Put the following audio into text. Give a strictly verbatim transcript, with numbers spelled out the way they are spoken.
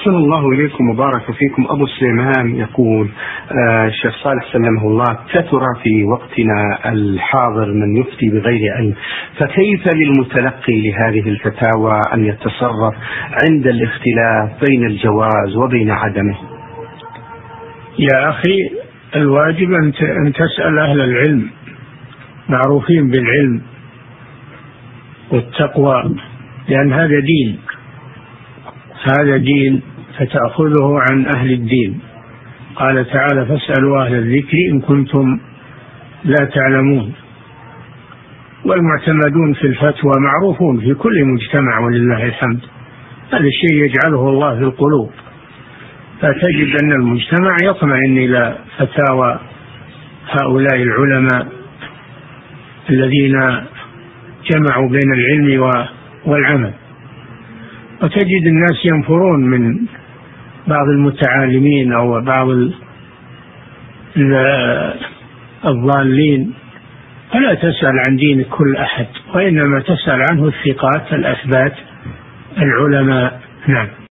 أحسن الله إليكم وبارك فيكم. أبو سليمان يقول آه الشيخ صالح سلمه الله: كثر في وقتنا الحاضر من يفتي بغير علم، فكيف للمتلقي لهذه الفتاوى أن يتصرف عند الاختلاف بين الجواز وبين عدمه؟ يا أخي، الواجب أن تسأل أهل العلم معروفين بالعلم والتقوى، لأن هذا دين، هذا دين فتأخذه عن أهل الدين. قال تعالى: فاسألوا أهل الذكر إن كنتم لا تعلمون. والمعتمدون في الفتوى معروفون في كل مجتمع ولله الحمد، هذا الشيء يجعله الله في القلوب، فتجد أن المجتمع يطمئن إلى فتاوى هؤلاء العلماء الذين جمعوا بين العلم والعمل. وتجد الناس ينفرون من بعض المتعالمين أو بعض الضالين، فلا تسأل عن دين كل أحد، وإنما تسأل عنه الثقات الأثبات العلماء. نعم.